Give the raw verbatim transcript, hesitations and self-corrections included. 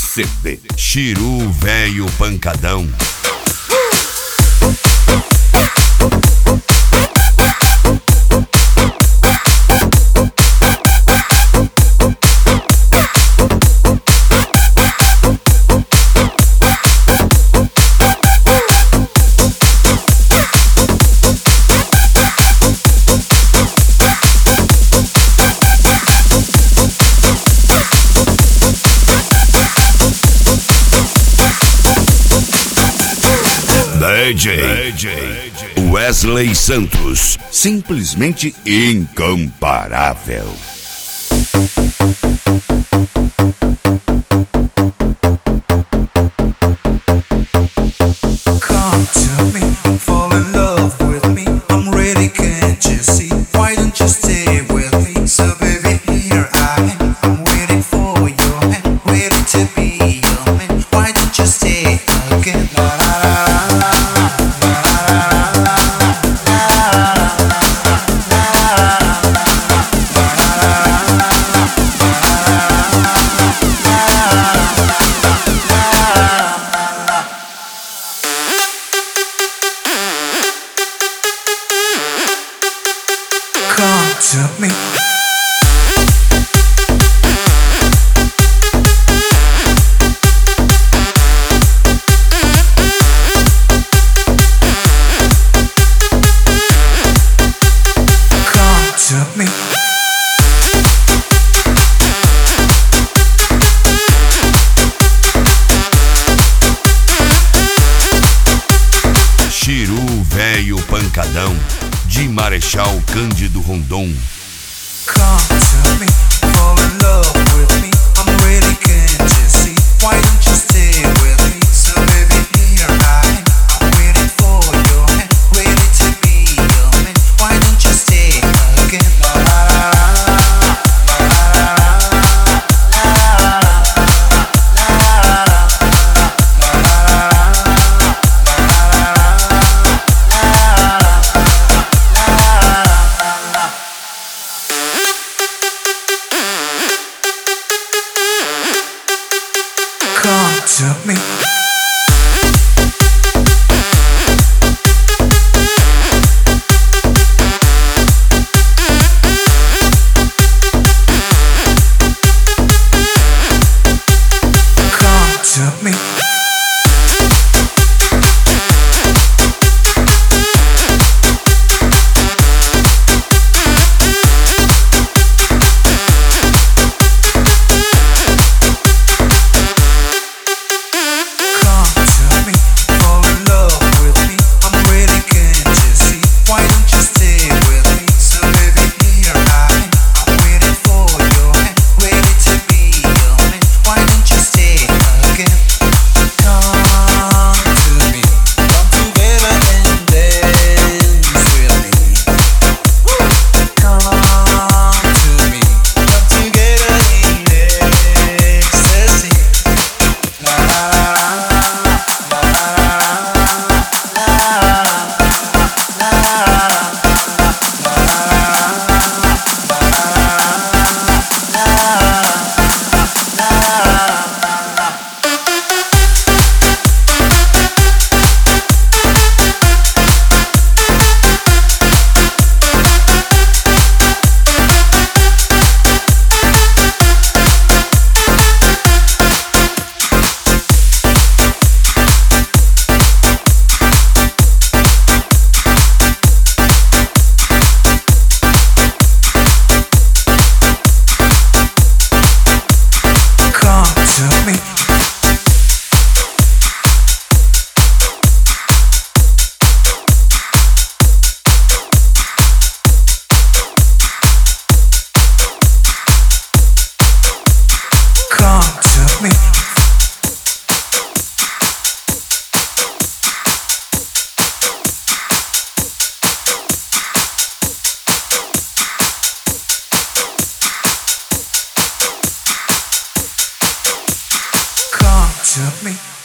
C D Chiru Velho Pancadão. D J, D J Wesley Santos, simplesmente incomparável. Come to me, fall in love with me. I'm ready, can't you see? Why don't you stay with me? So baby, here I am. I'm waiting for your hand, ready to be your man. Why don't you stay again? La, la, la, la. Come to me. Come to me. Chiru Velho Pancadão, de Marechal Cândido Rondon. Come to me, fall in love with me. I'm ready, can't you see? Why don't you stay with me? So baby, here I am. I'm waiting for your hand, ready to be your man. Why don't you stay again? La la la la Come to me. Come to me. Come to me, fall in love with me. I'm ready, can't you see? Why don't you stay with me? So baby, here I am. I'm waiting for your hand, ready to be your man. Why don't you stay again? Come to me, come together and dance with me. Come to me, come together in ecstasy. La la Come to me. Come to me. Come to me.